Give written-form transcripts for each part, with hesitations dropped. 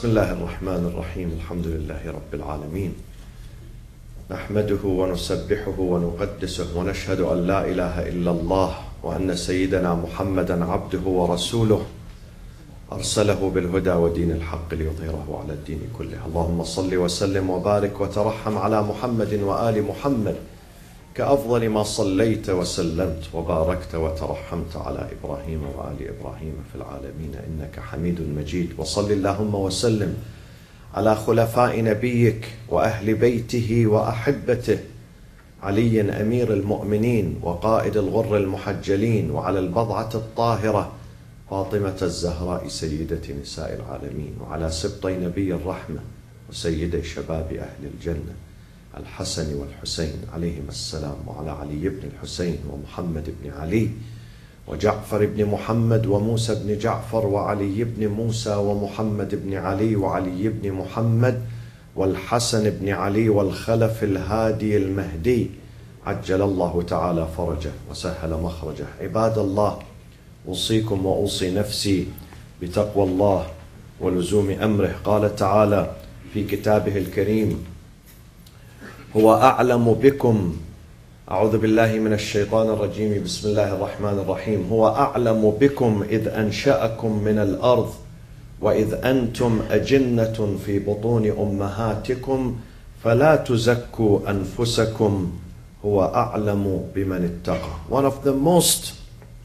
بسم الله الرحمن الرحيم الحمد لله رب العالمين نحمده ونسبحه ونقدسه ونشهد أن لا إله إلا الله وأن سيدنا محمدا عبده ورسوله أرسله بالهدى ودين الحق ليظهره على الدين كله. اللهم صل وسلم وبارك وترحم على محمد وآل محمد كأفضل ما صليت وسلمت وباركت وترحمت على إبراهيم وآل إبراهيم في العالمين إنك حميد مجيد. وصل اللهم وسلم على خلفاء نبيك وأهل بيته وأحبته علي أمير المؤمنين وقائد الغر المحجلين، وعلى البضعة الطاهرة فاطمة الزهراء سيدة نساء العالمين، وعلى سبطي نبي الرحمة وسيدي شباب أهل الجنة الحسن والحسين عليهما السلام، وعلى علي بن الحسين ومحمد بن علي وجعفر بن محمد وموسى بن جعفر وعلي بن موسى ومحمد بن علي وعلي بن محمد والحسن بن علي والخلف الهادي المهدي عجل الله تعالى فرجه وسهل مخرجه. عباد الله، أوصيكم وأوصي نفسي بتقوى الله ولزوم أمره. قال تعالى في كتابه الكريم: هو أعلم بكم. أعوذ بالله من الشيطان الرجيم. بسم الله الرحمن الرحيم. هو أعلم بكم إذ أنشأكم من الأرض وإذ أنتم أجنة في بطون أمهاتكم فلا تزكوا أنفسكم هو أعلم بمن اتقى. One of the most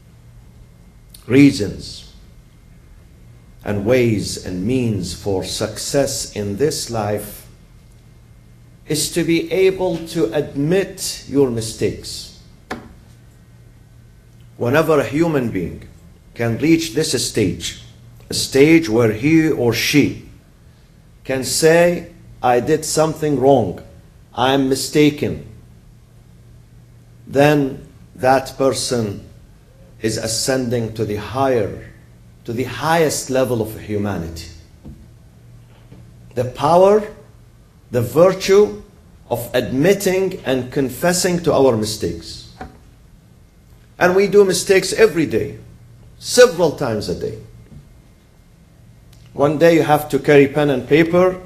reasons and ways and means for success in this life is to be able to admit your mistakes. Whenever a human being can reach this stage, a stage where he or she can say, I did something wrong, I am mistaken, then that person is ascending to the highest level of humanity. The power, the virtue of admitting and confessing to our mistakes. And we do mistakes every day, several times a day. One day you have to carry pen and paper.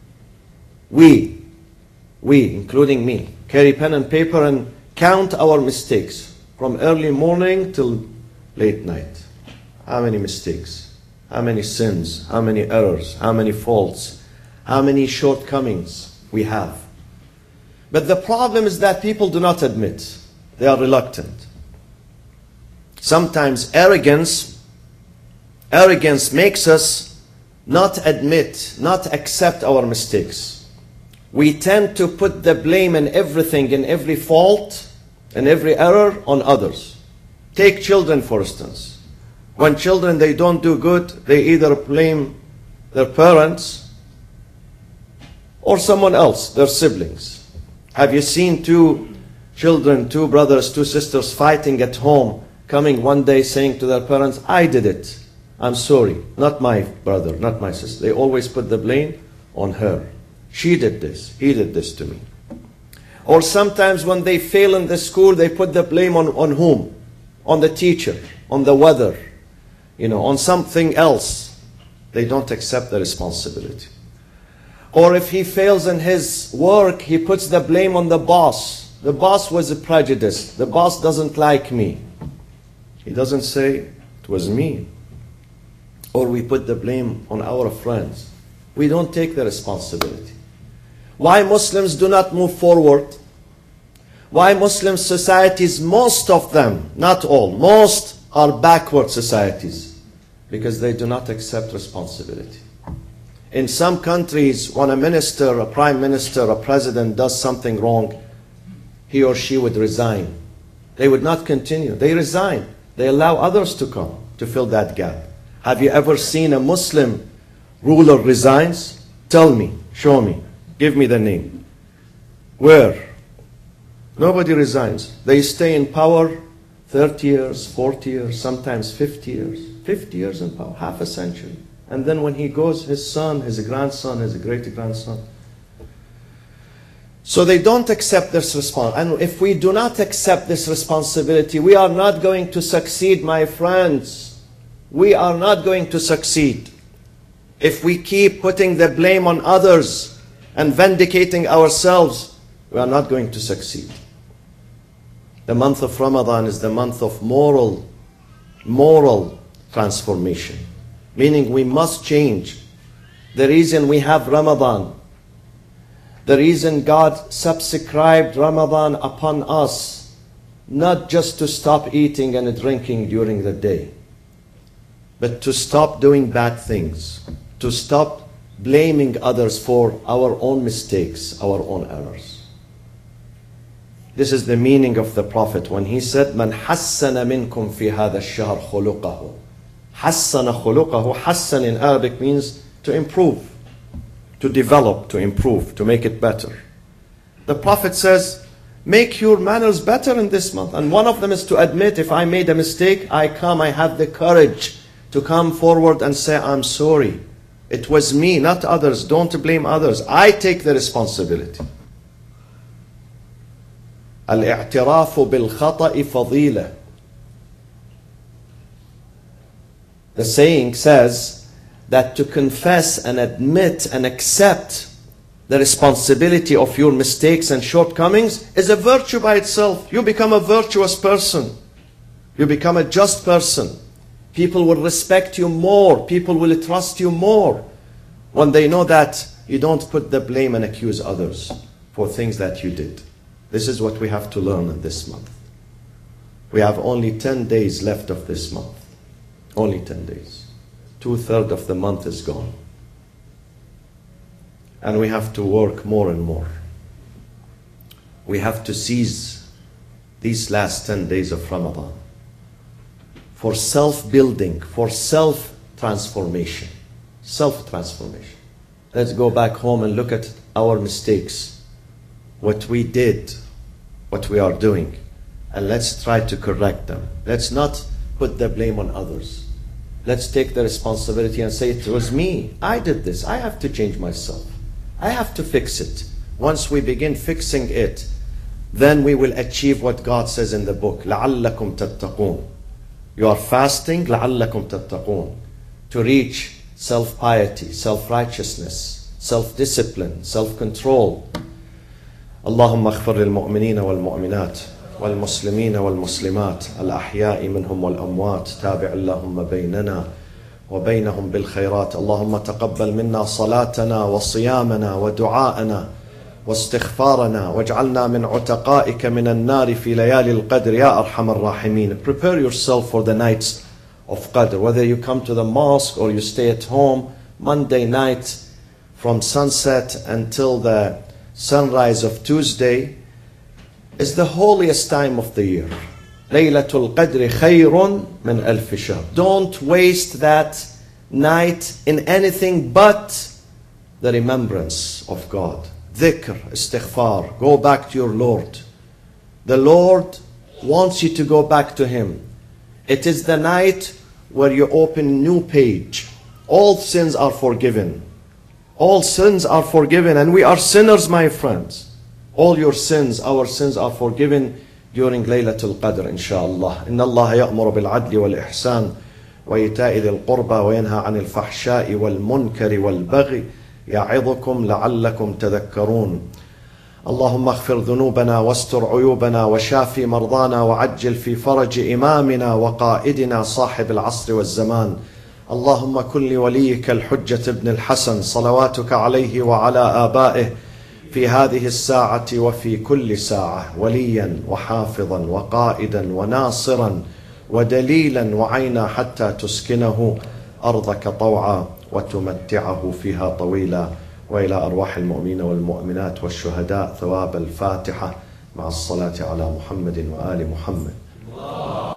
We, including me, carry pen and paper and count our mistakes from early morning till late night. How many mistakes? How many sins? How many errors? How many faults? How many shortcomings we have? But the problem is that people do not admit. They are reluctant. Sometimes arrogance makes us not admit, not accept our mistakes. We tend to put the blame in everything, in every fault, and every error on others. Take children, for instance. When children, they don't do good, they either blame their parents or someone else, their siblings. Have you seen two children, two brothers, two sisters fighting at home, coming one day saying to their parents, I did it, I'm sorry, not my brother, not my sister. They always put the blame on her. She did this, he did this to me. Or sometimes when they fail in the school, they put the blame on whom? On the teacher, on the weather, on something else. They don't accept the responsibility. Or if he fails in his work, he puts the blame on the boss. The boss was prejudiced. The boss doesn't like me. He doesn't say, it was me. Or we put the blame on our friends. We don't take the responsibility. Why Muslims do not move forward? Why Muslim societies, most of them, not all, most are backward societies? Because they do not accept responsibility. In some countries, when a minister, a prime minister, a president does something wrong, he or she would resign. They would not continue. They resign. They allow others to come to fill that gap. Have you ever seen a Muslim ruler resigns? Tell me, show me, give me the name. Where? Nobody resigns. They stay in power 30 years, 40 years, sometimes 50 years. 50 years in power, half a century. And then when he goes, his son, his grandson, his great-grandson. So they don't accept this responsibility. And if we do not accept this responsibility, we are not going to succeed, my friends. We are not going to succeed. if we keep putting the blame on others and vindicating ourselves, we are not going to succeed. The month of Ramadan is the month of moral transformation. Meaning we must change. The reason we have Ramadan, the reason God subscribed Ramadan upon us, not just to stop eating and drinking during the day, but to stop doing bad things, to stop blaming others for our own mistakes, our own errors. This is the meaning of the Prophet when he said, "Man hassana minkum fi hada ash-shahr khuluqahu." Hassana khuluqahu. Hassan in Arabic means to improve, to develop, to improve, to make it better. The Prophet says, make your manners better in this month. And one of them is to admit, if I made a mistake, I have the courage to come forward and say, I'm sorry. It was me, not others. Don't blame others. I take the responsibility. Al-i'tirafu bil-khata'i fadila. The saying says that to confess and admit and accept the responsibility of your mistakes and shortcomings is a virtue by itself. You become a virtuous person. You become a just person. People will respect you more. People will trust you more when they know that you don't put the blame and accuse others for things that you did. This is what we have to learn in this month. We have only 10 days left of this month. Only 10 days. 2/3 of the month is gone. And we have to work more and more. We have to seize these last 10 days of Ramadan for self-building, for self-transformation. Self-transformation. Let's go back home and look at our mistakes, what we did, what we are doing, and let's try to correct them. Let's not put the blame on others. Let's take the responsibility and say, it was me. I did this. I have to change myself. I have to fix it. Once we begin fixing it, then we will achieve what God says in the book, لَعَلَّكُمْ تَتَّقُونَ. You are fasting, لَعَلَّكُمْ تَتَّقُونَ, to reach self-piety, self-righteousness, self-discipline, self-control. اللهم اغفر للمؤمنين والمؤمنات والمسلمين والمسلمات الأحياء منهم والأموات تابع اللهم بيننا وبينهم بالخيرات اللهم تقبل منا صلاتنا وصيامنا ودعاءنا واستغفارنا واجعلنا من عتقائك من النار في ليالي القدر يا أرحم الراحمين. Prepare yourself for the nights of Qadr, whether you come to the mosque or you stay at home. Monday night from sunset until the sunrise of Tuesday is the holiest time of the year. Laylatul Qadr khayrun min alf shahr. Don't waste that night in anything but the remembrance of God. Dhikr, istighfar. Go back to your Lord. The Lord wants you to go back to Him. It is the night where you open a new page. All sins are forgiven. All sins are forgiven, and we are sinners, my friends. All your sins, our sins are forgiven during Laylatul Qadr, inshallah. Inna Allah ya'muru bil adli wal ihsan wa ita'i dhil qurba wa yanha 'anil fahsha'i wal munkari wal baghi ya'idhukum la'allakum tadhakkarun. اللهم اغفر ذنوبنا واستر عيوبنا وشافي مرضانا وعجل في فرج إمامنا وقائدنا صاحب العصر والزمان. اللهم كن لوليك الحجة ابن الحسن صلواتك عليه وعلى آبائه في هذه الساعة وفي كل ساعة وليا وحافظا وقائدا وناصرا ودليلا وعينا حتى تسكنه أرضك طوعا وتمتعه فيها طويلا. وإلى أرواح المؤمنين والمؤمنات والشهداء ثواب الفاتحة مع الصلاة على محمد وآل محمد.